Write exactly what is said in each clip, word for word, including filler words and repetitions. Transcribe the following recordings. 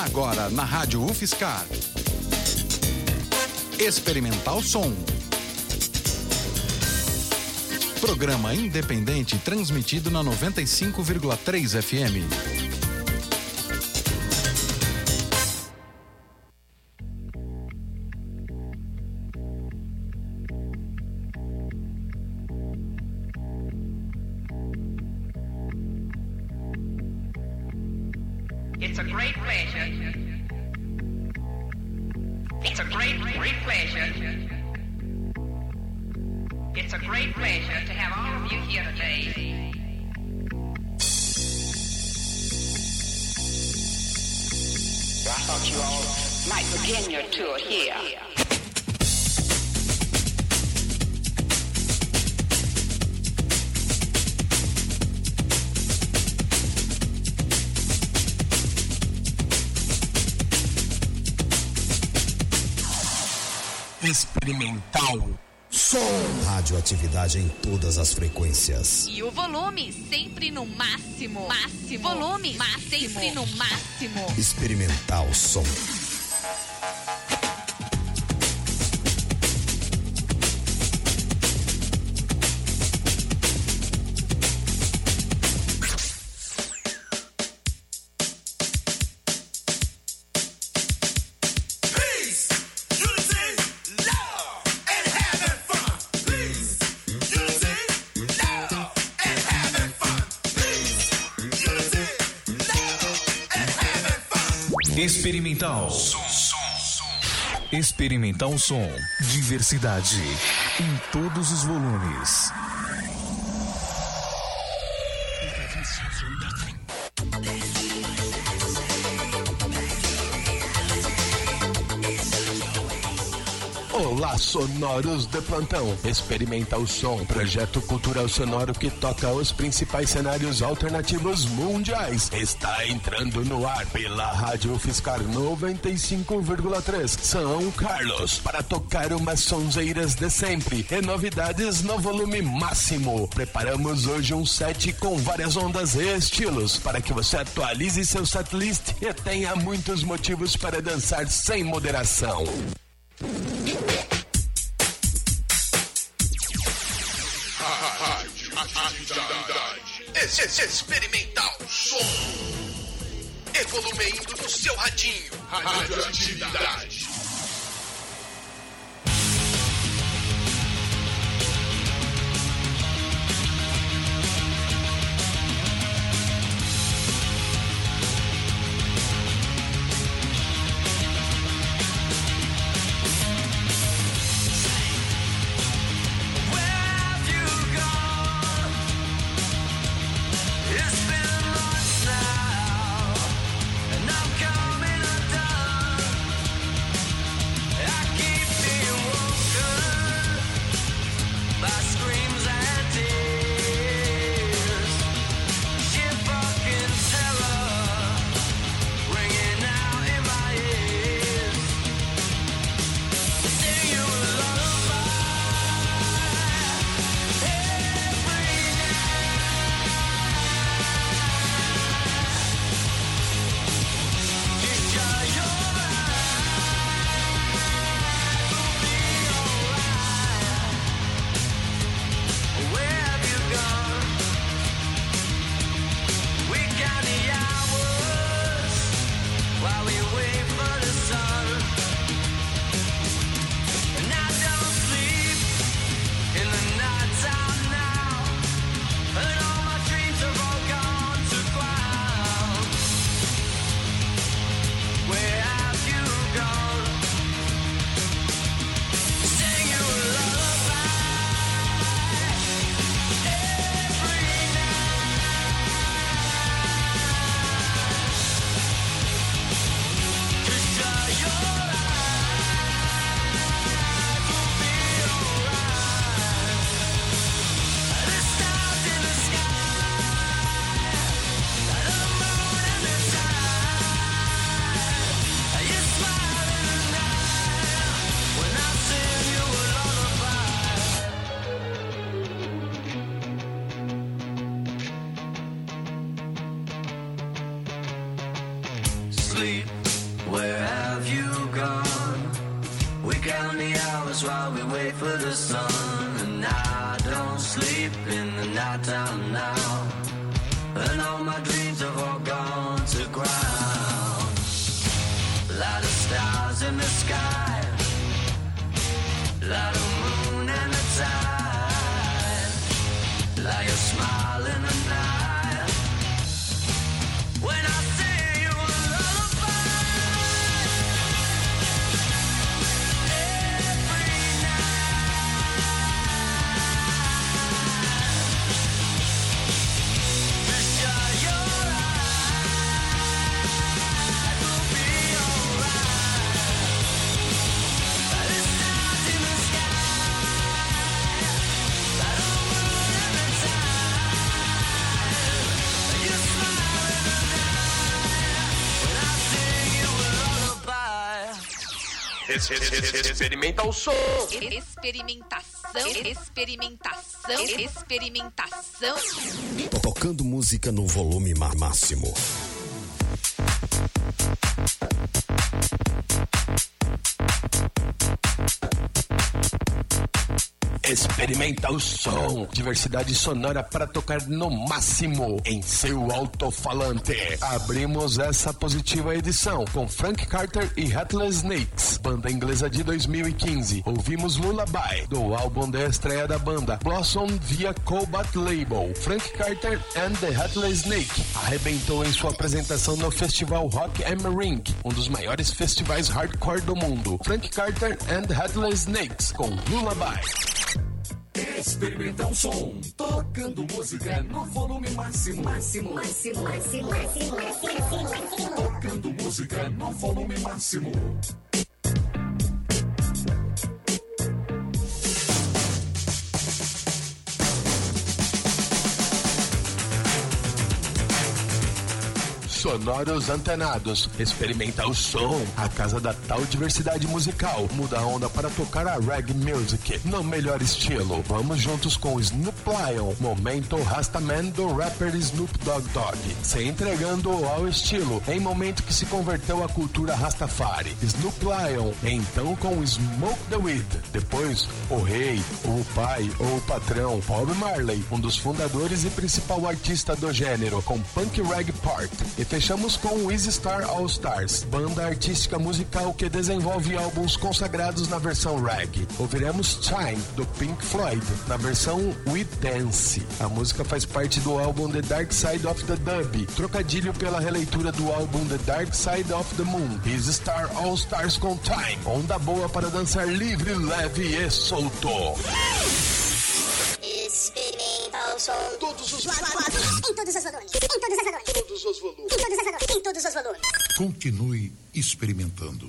Agora na Rádio UFSCar. Experimental Som. Programa independente transmitido na noventa e cinco vírgula três F M. It's a great pleasure. It's a great, great pleasure. It's a great pleasure to have all of you here today. I thought you all might begin your tour here. Experimental Som. Radioatividade em todas as frequências. E o volume sempre no máximo. Máximo. Volume máximo. Sempre no máximo. Experimental Som. Experimental Som. Experimental Som. Diversidade em todos os volumes. Olá, sonoros de plantão. Experimental Som, projeto cultural sonoro que toca os principais cenários alternativos mundiais. Está entrando no ar pela Rádio UFSCar noventa e cinco vírgula três São Carlos, para tocar umas sonzeiras de sempre e novidades no volume máximo. Preparamos hoje um set com várias ondas e estilos para que você atualize seu setlist e tenha muitos motivos para dançar sem moderação. Atividade. Experimental Som. Evoluindo no seu radinho. Radioatividade. Sleep. Where have you gone? We count the hours while we wait for the sun. And I don't sleep in the nighttime now. And all my dreams have all gone to ground. Light of stars in the sky, light of moon and the tide, like a smile in the night. When I sing you a lullaby every night, just shut your eyes, we'll be alright. The stars in the sky, light of moon and the tide, you smile in the night when I sing you a lullaby. Es- es- es- es- Experimenta o som. Experimentação, experimentação, experimentação. Tocando música no volume ma- máximo. Experimenta o som. Diversidade sonora para tocar no máximo em seu alto-falante. Abrimos essa positiva edição com Frank Carter e Headless Snakes, banda inglesa de dois mil e quinze. Ouvimos Lullaby, do álbum de estreia da banda, Blossom via Cobalt Label. Frank Carter and the Headless Snake arrebentou em sua apresentação no festival Rock am Ring, um dos maiores festivais hardcore do mundo. Frank Carter and the Headless Snakes com Lullaby. Experimenta o som, tocando música no volume máximo. Máximo, máximo, máximo, máximo, máximo, máximo. Tocando música no volume máximo. Sonoros antenados, experimenta o som. A casa da tal diversidade musical muda a onda para tocar a reggae music no melhor estilo. Vamos juntos com Snoop Lion, momento Rastaman do rapper Snoop Dogg Dogg, se entregando ao estilo em momento que se converteu à cultura Rastafari. Snoop Lion, então com Smoke the Weed. Depois, o rei, o pai ou o patrão Bob Marley, um dos fundadores e principal artista do gênero, com Punk Reggae Part. E fechamos com o Easy Star All Stars, banda artística musical que desenvolve álbuns consagrados na versão reggae. Ouviremos Time, do Pink Floyd, na versão We Dance. A música faz parte do álbum The Dark Side of the Dub, trocadilho pela releitura do álbum The Dark Side of the Moon. Easy Star All Stars com Time, onda boa para dançar livre, leve e solto. Experimenta o som. Todos os volumes. Em todos os volumes. Em todos os volumes. Todos os volumes. Em todos os volumes. Em todos os volumes. Continue experimentando.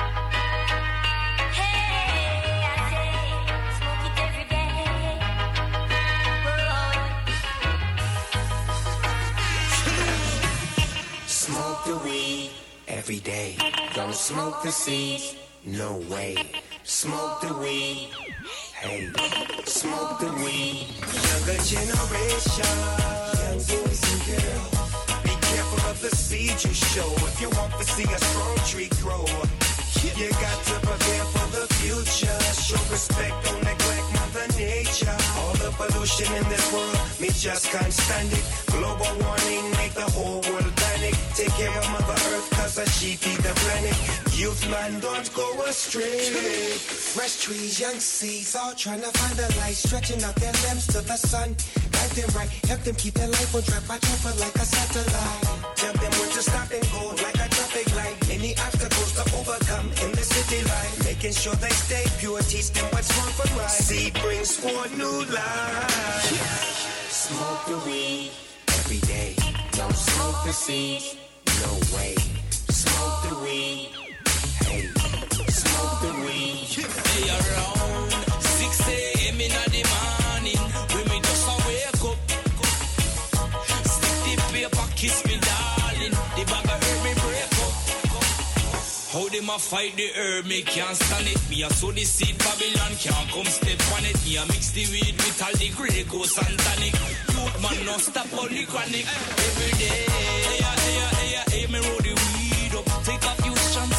Smoke the weed every day. Don't smoke the seeds, no way. Smoke the weed, hey. Smoke the weed. Younger generation, young boys and girls, be careful of the seeds you show. If you want to see a strong tree grow, you got to prepare for the future. Show respect, don't neglect Mother Nature. All the pollution in this world, me just can't stand it. Global warming make the whole world panic. Take care of Mother Earth, cause she feed the planet. Youth man, don't go astray. Fresh trees, young seeds, all trying to find the light, stretching out their limbs to the sun. Guide them right, help them keep their life on track, watch over like a satellite. Tell them when to stop and go like a traffic light. Any obstacles to overcome in the city life. Making sure they stay pure, teach them what's wrong from right. Seed brings forth new life. Smoke the weed every day. Don't smoke the seeds, no way. Smoke the weed, hey. Smoke the weed. Hey, around six a.m. in the morning, when me just a wake up, stick the paper, kiss me darling. The bag of herb me break up. How them a fight the herb, me can't stand it. Me a sow the seed, Babylon can't come step on it. Me a mix the weed with all the Grey Goose and tonic. Youth man no stop all the chronic. Every day, hey, hey, hey, hey, me roll the weed up. Take a few strands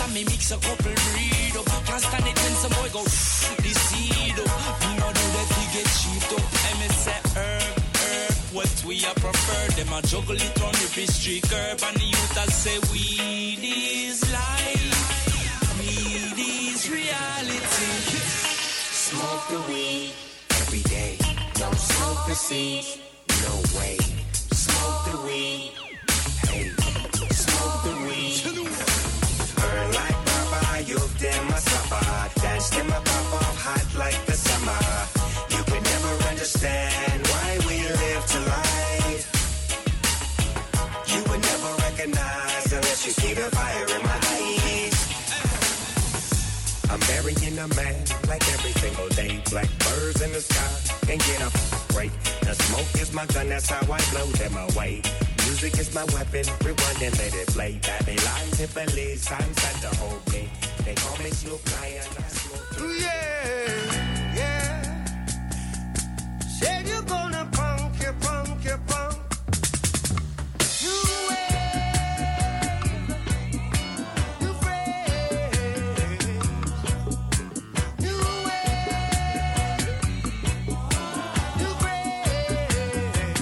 a juggle it on the street curb and the youth a say weed is life, weed is reality. Smoke the weed every day. Don't smoke the seed, no way. Smoke the weed, hey, smoke the weed. Burn like Baba, you've them a supper. Dance them a pop off hot like the summer. You could never understand why we live to lie. You would never recognize unless you see the fire in my eyes. I'm burying a man like every single day. Black birds in the sky and get up break. The smoke is my gun, that's how I blow them away. Music is my weapon, rewind and let it play. Babylon, Tiffany, signs at the whole me. They call me Snoop Lion, I smoke. Ooh, yeah, yeah. Said you're gonna punk, you punk, you punk. You wave, you phrase. You wave, you phrase.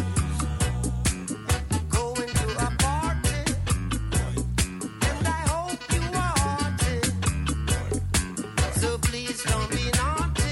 Going to a party, and I hope you want it. So please don't be naughty.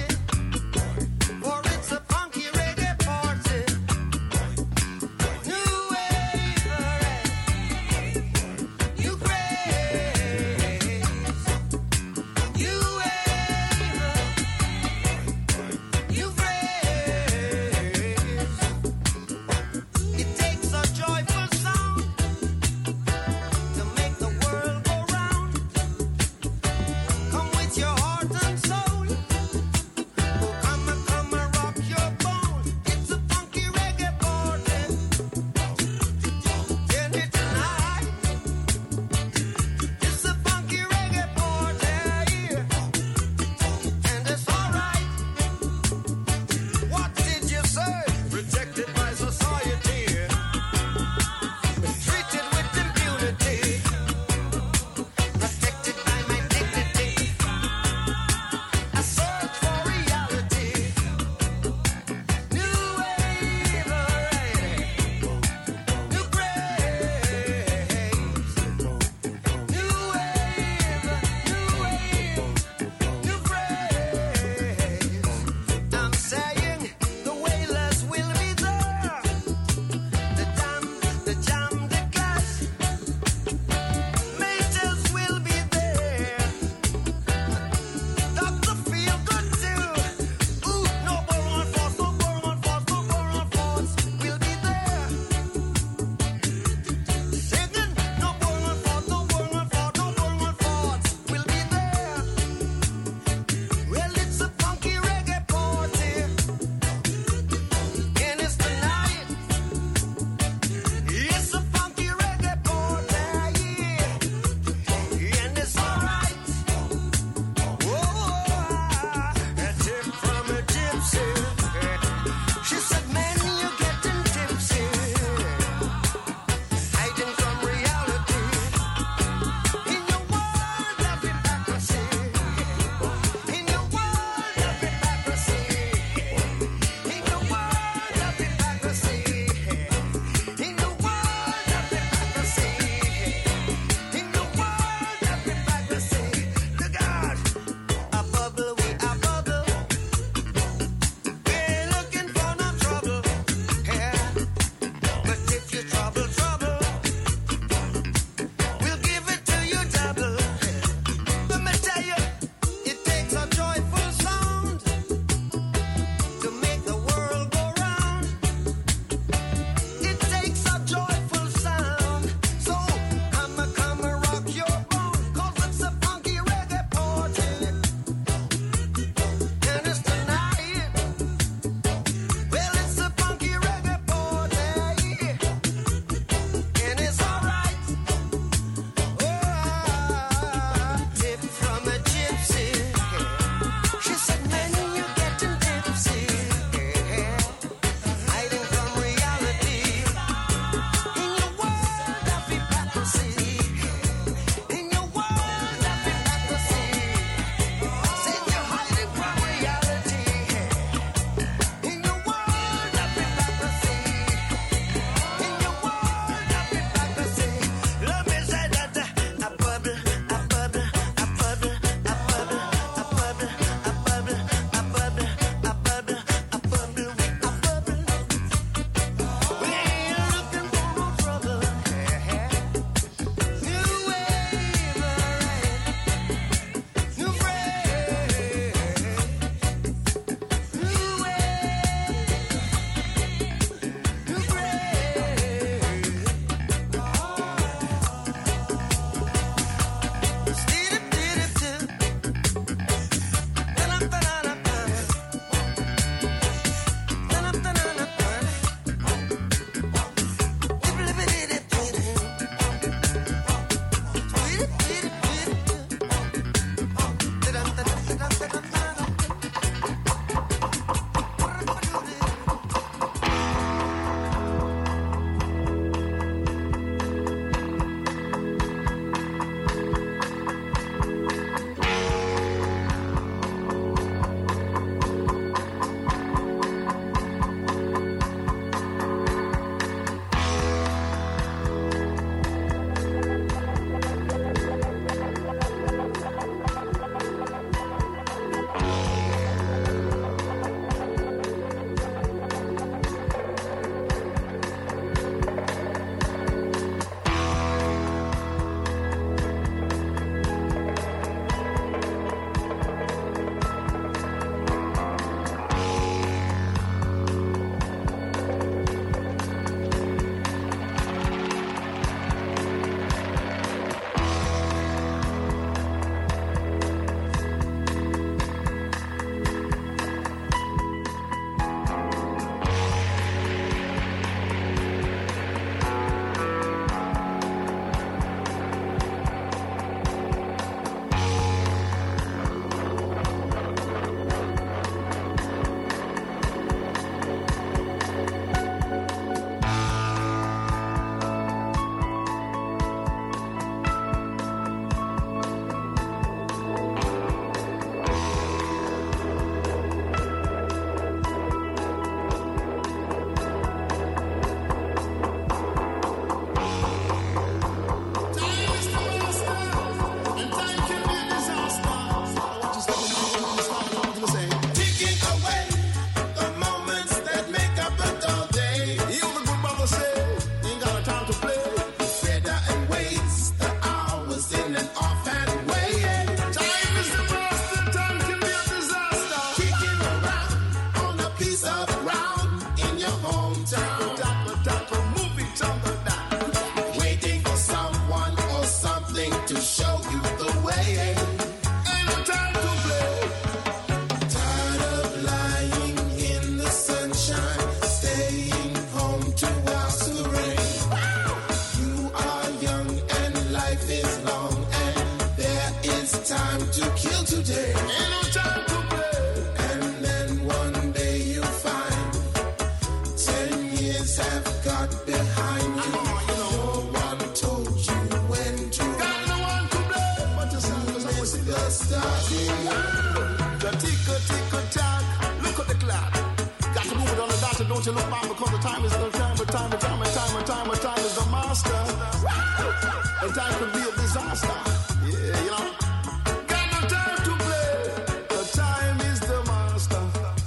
take. Ain't no time to play. And then one day you find ten years have got behind you. No one told you when to. Got no one to blame but yourself. Miss the starting. The ticker ticker tack. Look at the clock. Got to move it on the dot, don't you look back because the time is the time, but time, but time, but time, but time, but time is the master. And time could be a disaster. Yeah, you know. Got no time to play. The time is the master.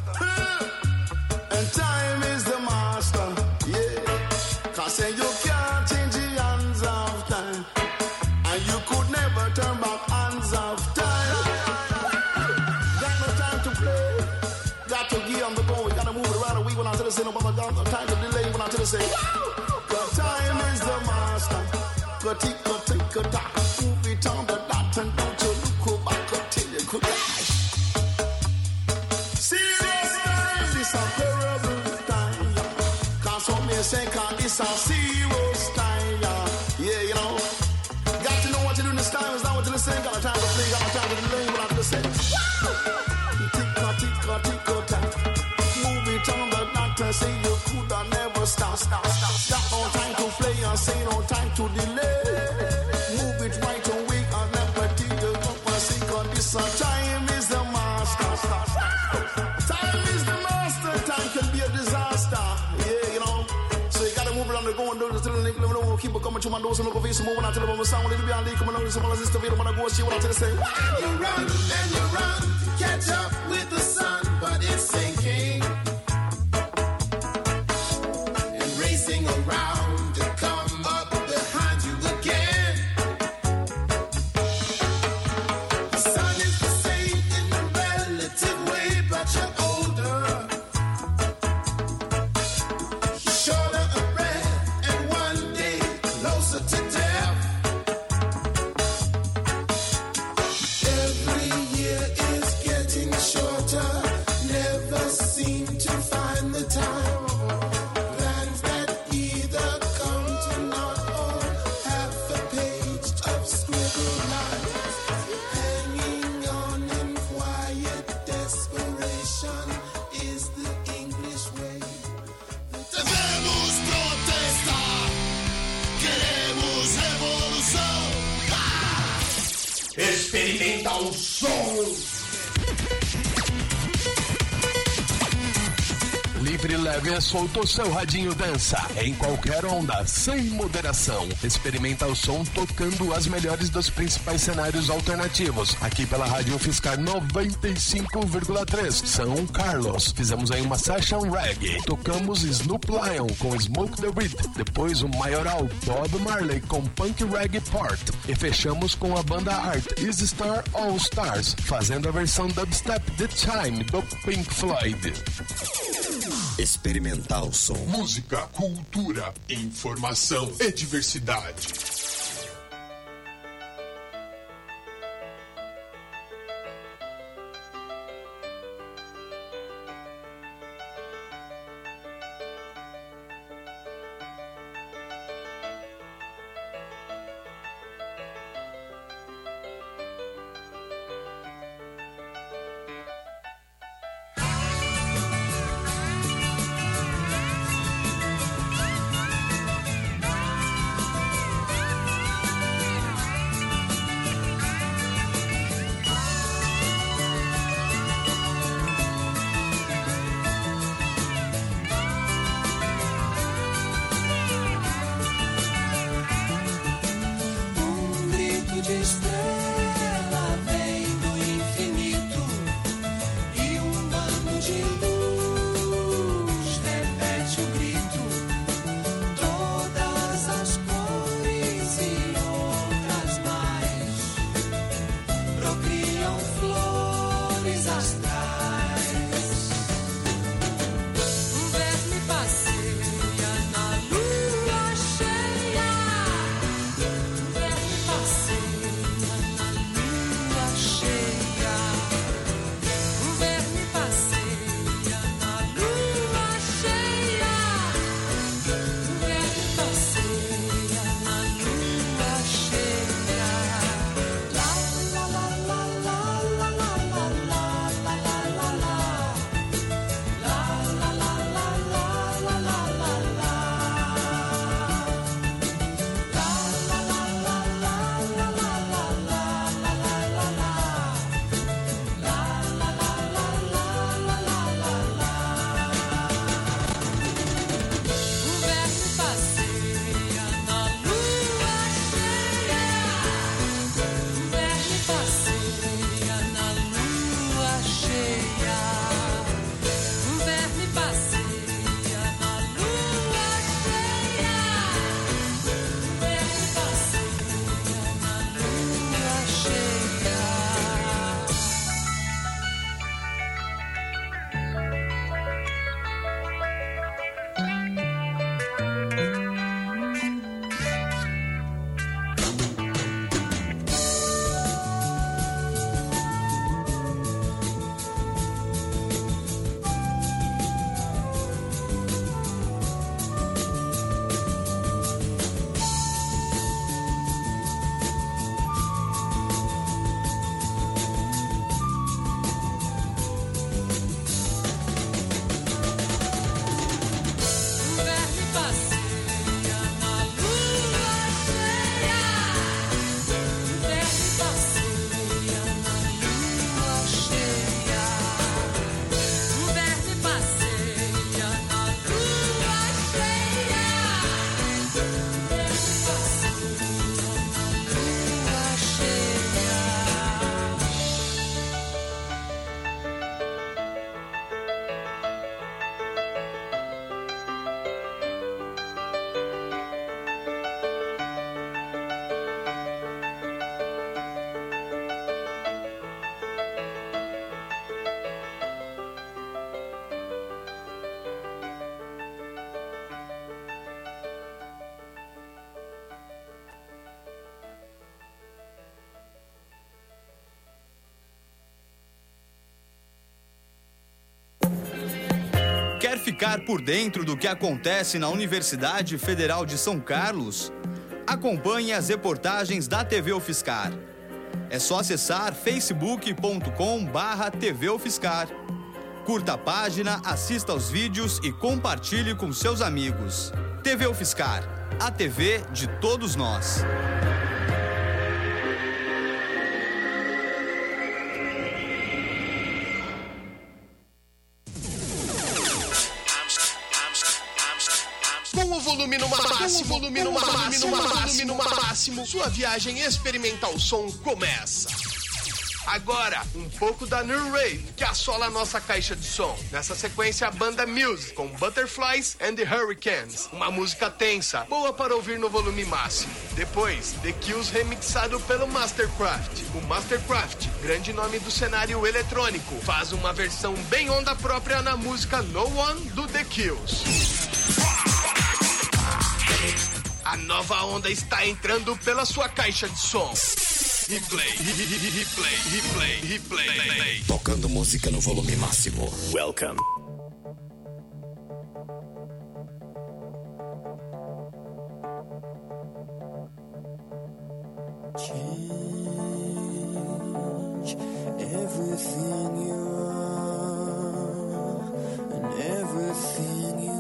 And time is the master. Yeah. Cause say you can't change the hands of time. And you could never turn back hands of time. Got no time to play. Got to get on the go. We gotta move it around. We went out to the center, but I got no time to delay. When I to the say, the time is the master. Go tick, go tick, go tack. Move it on the dot and don't you look back until you could die. Serious time, this a terrible time. Cause some may say, cause this a serious time. Yeah, you know. Got to know what to do in this time. Is not what you're saying. Got a time to play, got a time to delay. When I to the say, tick, tick, tick, go tack. Move it on the dot and say you could have never stop, stop, stop. Got no time to play and say no time to delay. Move it right away and never take the cup and say, cause this time is the master. Time is the master. Time can be a disaster. Yeah, you know. So you gotta move it on the go and do the still link. Let me know. Keep it coming to my doors and look over face. Moving out to the moment. Sound. It'll be on leak. Come on, there's some other sister. Video. I'm gonna go see what I tell you. Say, and you run and you run to catch up with the sun, but it's sinking. Racing around to come up behind you again. The sun is the same in a relative way, but you're older. You're shorter of breath and one day closer to death. Every year is getting shorter. Never seem to find the time. Experimenta o som. Livre, leve e solto, seu radinho dança em qualquer onda, sem moderação. Experimenta o som tocando as melhores dos principais cenários alternativos. Aqui pela Rádio Fiscar noventa e cinco vírgula três, São Carlos. Fizemos aí uma session reggae. Tocamos Snoop Lion com Smoke the Weed. Depois o maioral Bob Marley com Punk Reggae Part. E fechamos com a banda Art Easy Star All Stars, fazendo a versão dubstep The Time do Pink Floyd. Experimental som. Música, cultura, informação e diversidade. Quer ficar por dentro do que acontece na Universidade Federal de São Carlos? Acompanhe as reportagens da T V UFSCar. É só acessar facebook ponto com barra T V UFSCar. Curta a página, assista aos vídeos e compartilhe com seus amigos. T V UFSCar, a T V de todos nós. Com o volume no máximo, volume no máximo, volume no máximo, sua viagem experimental o som começa. Agora, um pouco da New Rave, que assola a nossa caixa de som. Nessa sequência, a banda Muse, com Butterflies and the Hurricanes. Uma música tensa, boa para ouvir no volume máximo. Depois, The Kills remixado pelo Mastercraft. O Mastercraft, grande nome do cenário eletrônico, faz uma versão bem onda própria na música No One, do The Kills. A nova onda está entrando pela sua caixa de som. Replay, replay, replay, replay. Tocando música no volume máximo. Welcome. Change everything you are and everything you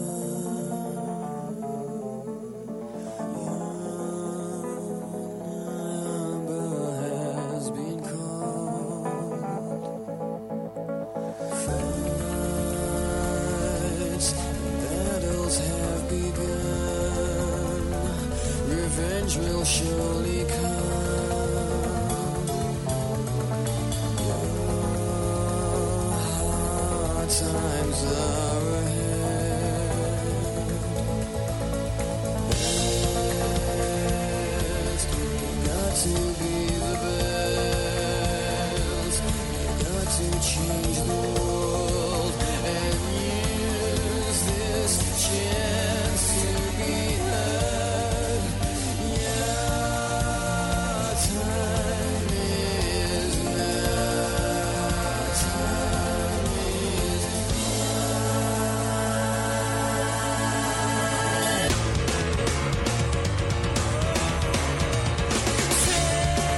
will surely come. Your hard times are ahead. Best, got to be the best. Got to change the world and use this chance to be heard. Say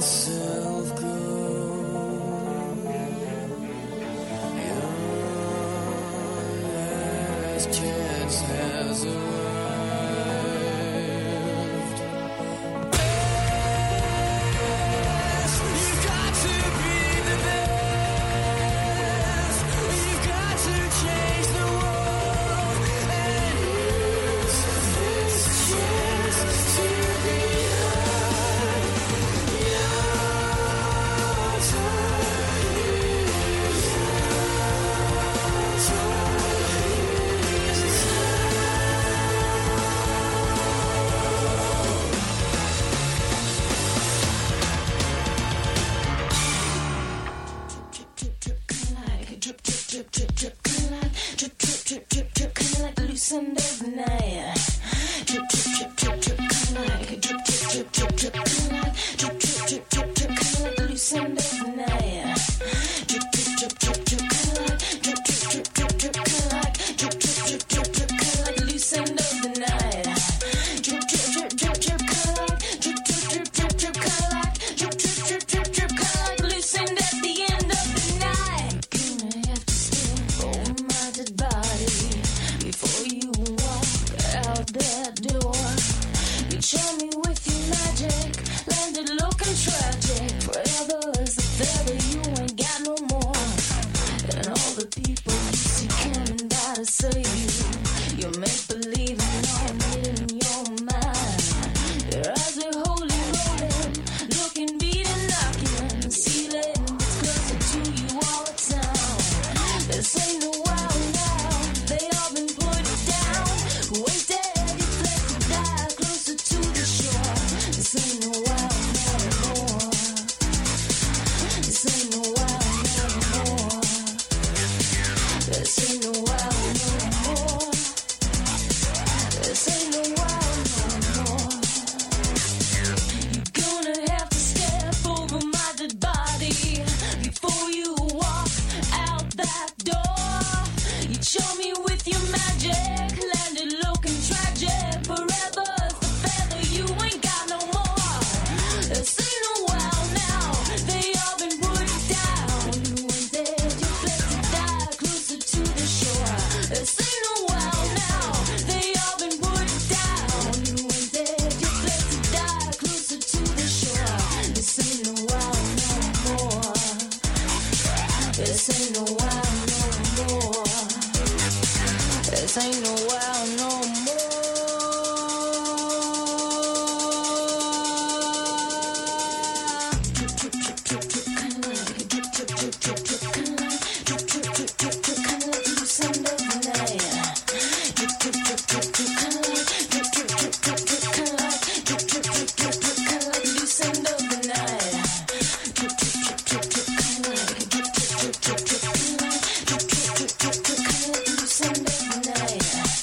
myself go. Your last chance has arrived. Best, you've got to be the best. You've got to change the world and use this chance to be heard. Your time is Drip, drip, drip, drip, drip, kinda like drip, drip, drip, drip, drip, kinda like loosened overnight. Drip, drip, drip, drip, drip, kinda like drip, drip, drip, drip, drip, kinda like drip, drip, drip, drip, drip, kinda like loosened overnight. Drip, drip, drip, drip, drip, kinda like drip, drip, drip, drip, drip, kinda like drip, drip, drip, drip, drip, kinda like loosened overnight. Drip, drip, drip, drip, drip, kinda like drip, drip, drip, drip, drip, kinda like drip, drip, drip, drip, drip, kinda like loosened at the end of the night. Gonna have to stand for my dead body before you walk out that door. You charm me with your magic, landed looking tragic. Forever is the feather, you ain't got no more. And all the people you see coming by to save you, you make believe in all in your mind. Your eyes are holy rolling, looking, beating, knocking, ceiling gets closer to you all the time. This ain't no while now, they all been put down. Wasted, you fled to die closer to the shore. This ain't no while no more. This ain't no while no more. This ain't no while no more. This ain't no while no more. You're gonna have to step over my dead body before you walk out that door. You charm me with your magic, landed looking tragic. Forever's the feather, you ain't got no more. This ain't no while now, they all been put down. You ain't dead, you fled to die closer to the shore. This ain't no while now, they all been put down. You ain't dead, you fled to die closer to the shore. This ain't no while no more. This ain't no while no more. This ain't no while no more. Drip, drip, drip, drip, drip, kinda like drip, drip, drip, drip, drip, kinda like drip, drip, drip, drip, drip, kinda like loosened overnight. Drip, drip, drip, drip, drip, kinda like drip, drip, drip, drip, drip, kinda like drip, drip, drip, drip, drip, kinda like loosened overnight. Drip, drip, drip, drip, drip, kinda like drip, drip, drip, drip, drip, kinda like drip, drip, drip, drip, drip, kinda like loosened overnight.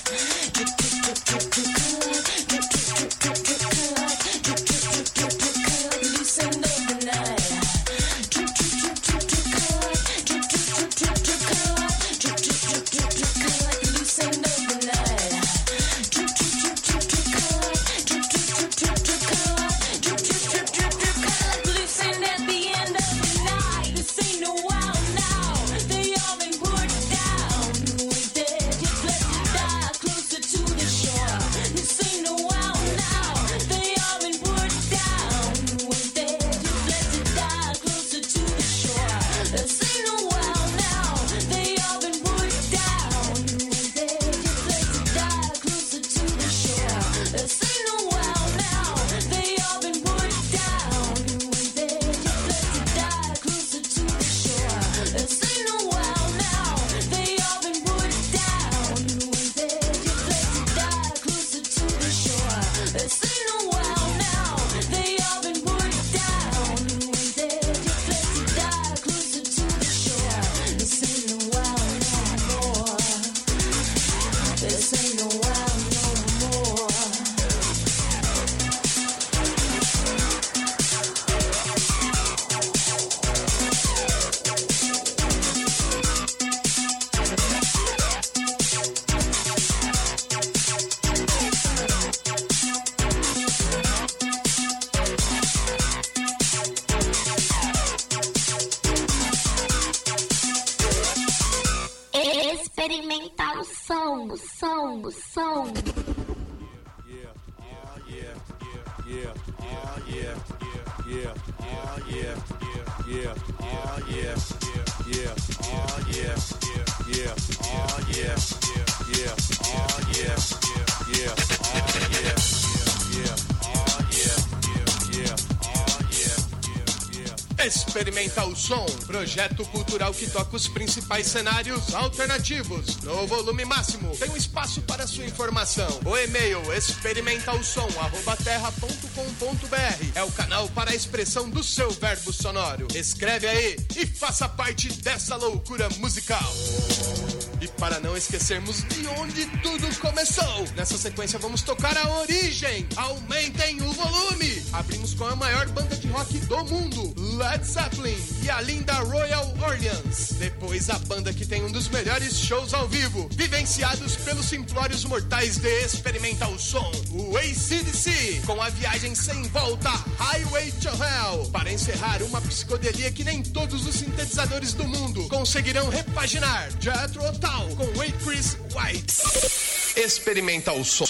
oh yeah, yeah, yeah, oh yeah, yeah, yeah, oh yeah, yeah, yeah, oh yeah, yeah, yeah, oh yeah, yeah, yeah, oh yeah, yeah, yeah, oh yeah, yeah, yeah, oh yeah, yeah, yeah, oh yeah, yeah, yeah. Experimenta o som, projeto cultural que toca os principais cenários alternativos no volume máximo. Tem um espaço para sua informação. O e-mail experimentaosom arroba terra ponto com ponto br é o canal para a expressão do seu verbo sonoro. Escreve aí e faça parte dessa loucura musical. E para não esquecermos de onde tudo começou, nessa sequência vamos tocar a origem. Aumentem o volume. Abrimos com a maior banda de rock do mundo, Led Zeppelin, e a linda Royal Orleans. Depois a banda que tem um dos melhores shows ao vivo, vivenciados pelos simplórios mortais de Experimental Som, o A C D C, com a viagem sem volta, Highway to Hell, para encerrar uma psicodelia que nem todos os sintetizadores do mundo conseguirão repaginar. Jethro Tull com Wade Chris White. Experimental Som.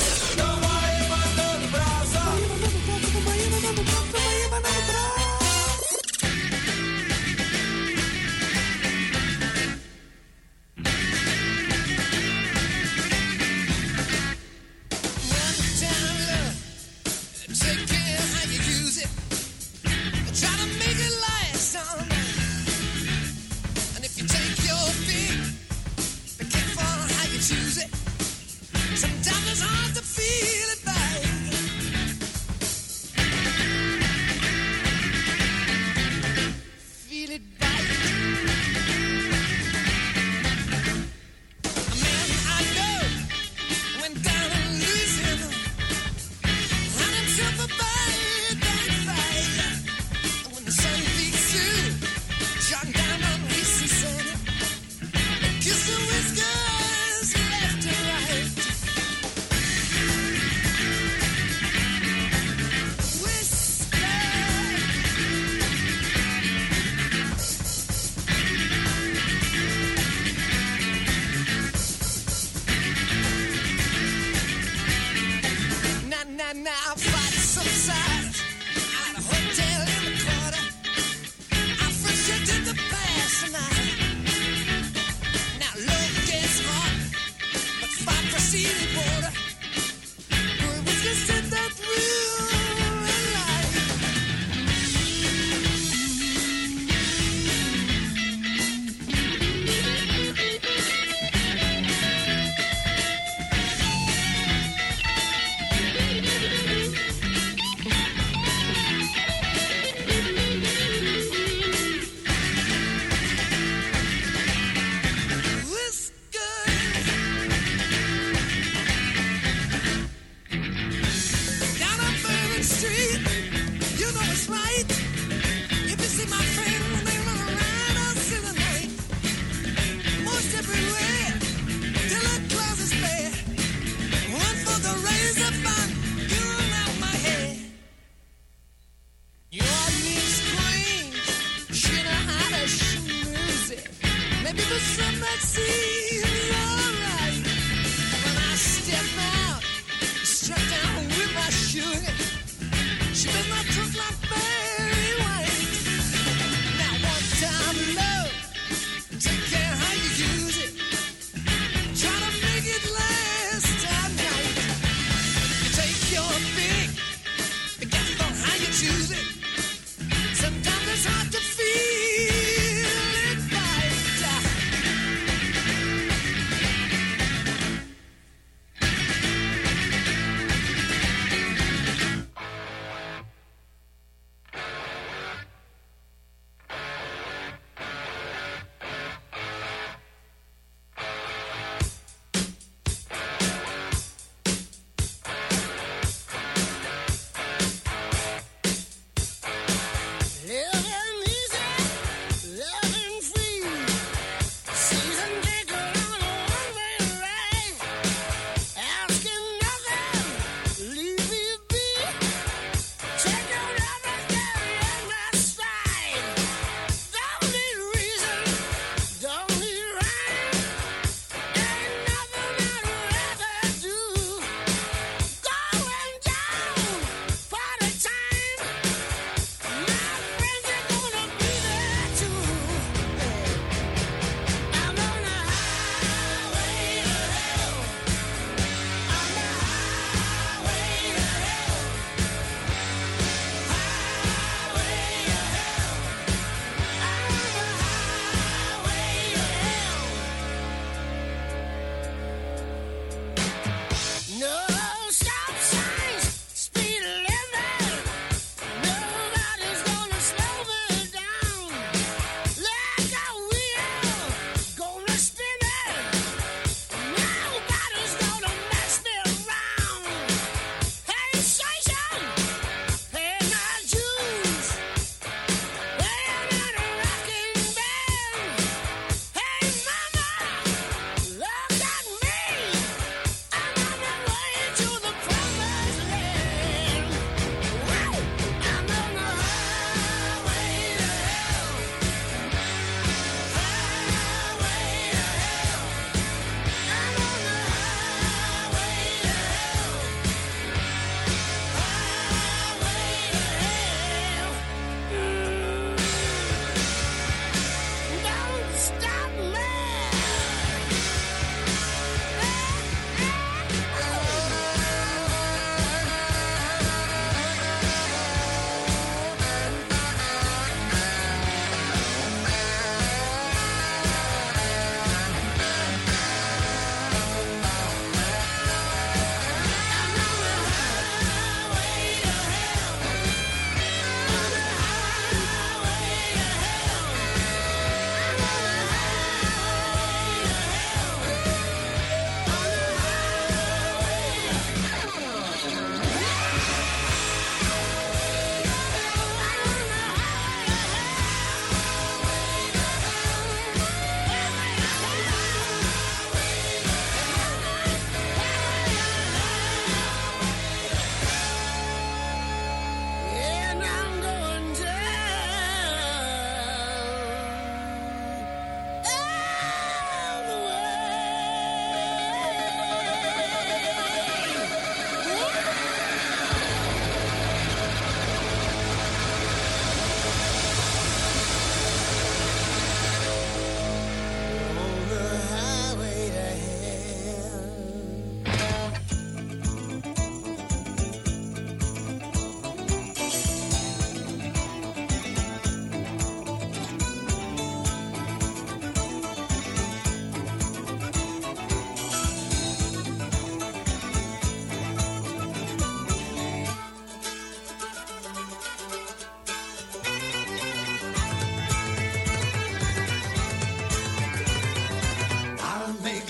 Sometimes it's hard to feel it right.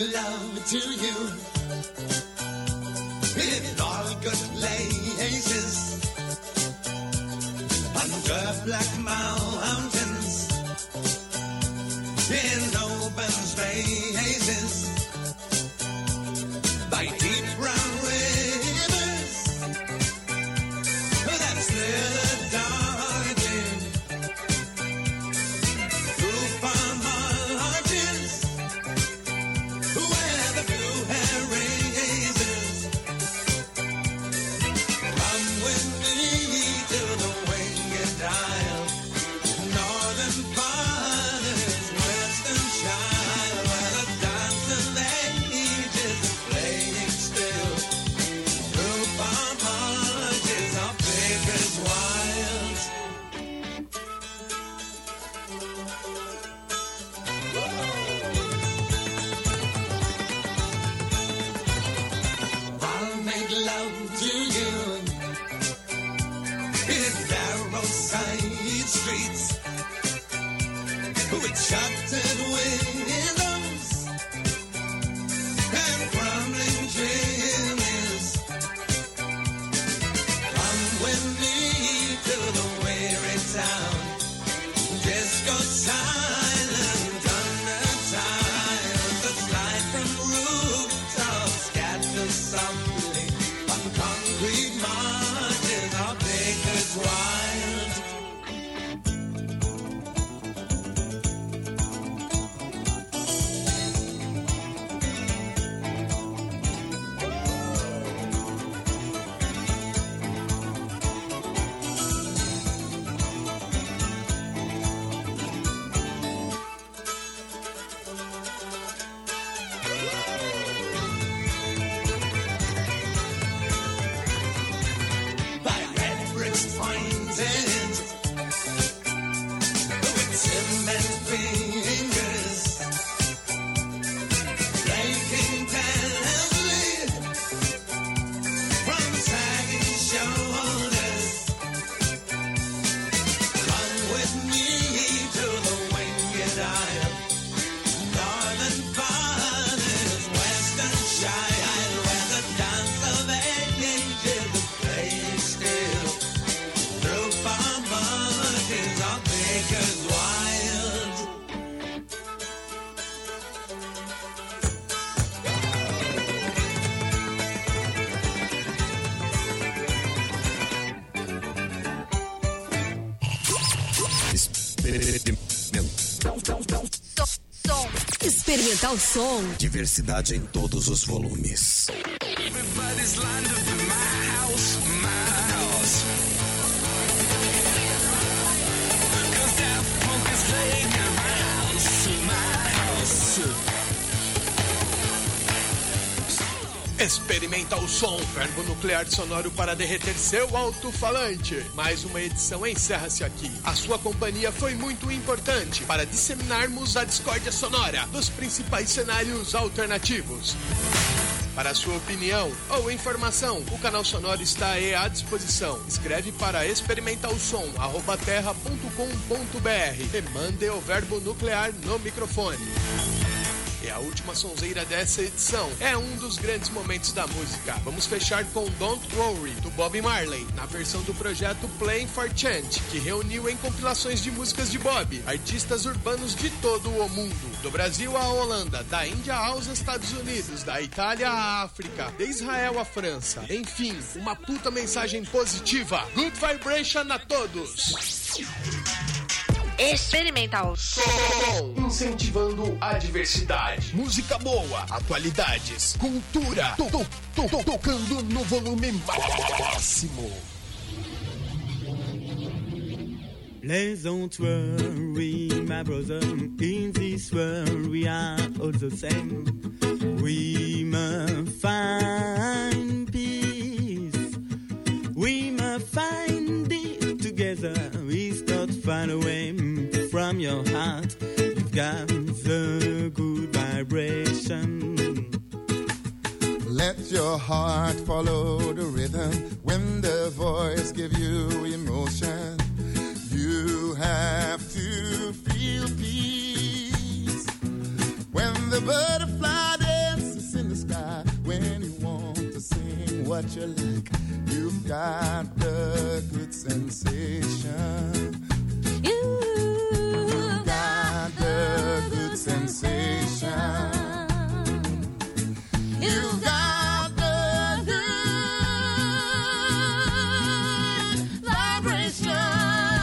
love to you in all good places, under black mountains, in open spaces, by deep brown rivers that slither darkly through far margins where the blue hair raises. Come with me to the winged isle, northern fathers, western child, where the dance of ages is playing still through far margins of Baker's wilds. I'll make love to you in narrow side streets with shuttered windows and crumbling chimneys. Come with me to the weary town, disco silent under tiles that slide from rooftops, scatter softly on concrete margins of Baker's Wild. By red bricks pointed with cement fingers, flanking tenderly from sagging shoulders. Come with me to the winged isle, northern fathers, western child, where the dance of ages is playing still through far margins of Baker's Wild. Som. Experimentar o som. Diversidade em todos os volumes. Everybody's lined up in my house, my house. 'Cause that punk is playing in my house, my house. Experimenta o som, verbo nuclear sonoro para derreter seu alto-falante. Mais uma edição encerra-se aqui. A sua companhia foi muito importante para disseminarmos a discórdia sonora dos principais cenários alternativos. Para a sua opinião ou informação, o canal sonoro está aí à disposição. Escreve para experimentalsom arroba terra ponto com ponto br e mande o verbo nuclear no microfone. E a última sonzeira dessa edição é um dos grandes momentos da música. Vamos fechar com Don't Worry, do Bob Marley, na versão do projeto Playing for Change, que reuniu em compilações de músicas de Bob, artistas urbanos de todo o mundo. Do Brasil à Holanda, da Índia aos Estados Unidos, da Itália à África, de Israel à França. Enfim, uma puta mensagem positiva. Good vibration a todos! Experimental Som, incentivando a diversidade. Música boa, atualidades, cultura, to, to, to, to, tocando no volume máximo. Please don't worry, my brother. In this world we are all the same. We must find peace. We must find it together. We start find a way from your heart. You've got the good vibration. Let your heart follow the rhythm when the voice gives you emotion. You have to feel peace when the butterfly what you like. You've got the good sensation. You've got the good sensation. You've got the good vibration.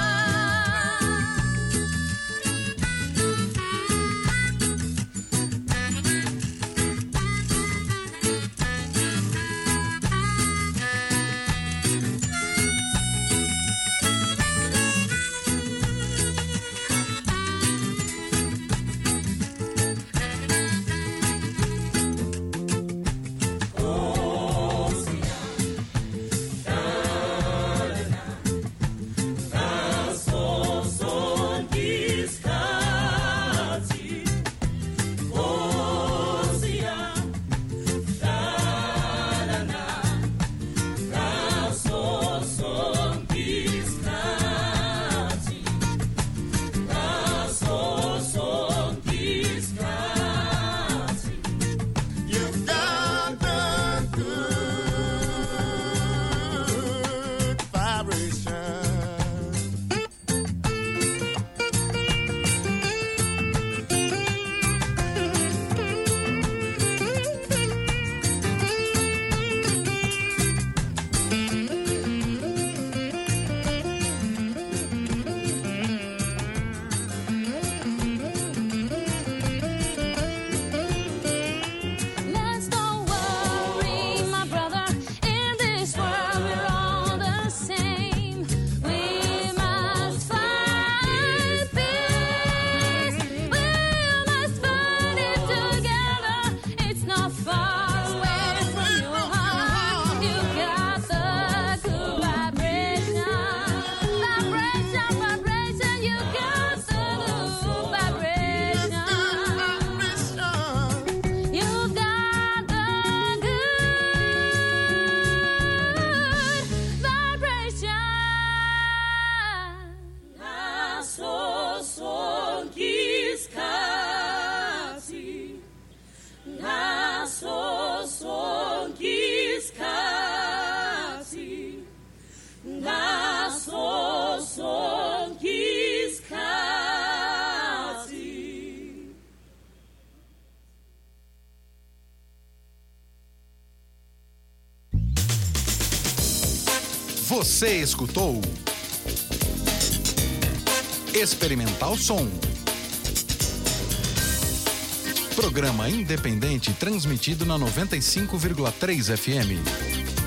Você escutou Experimental Som. Programa independente transmitido na noventa e cinco vírgula três F M.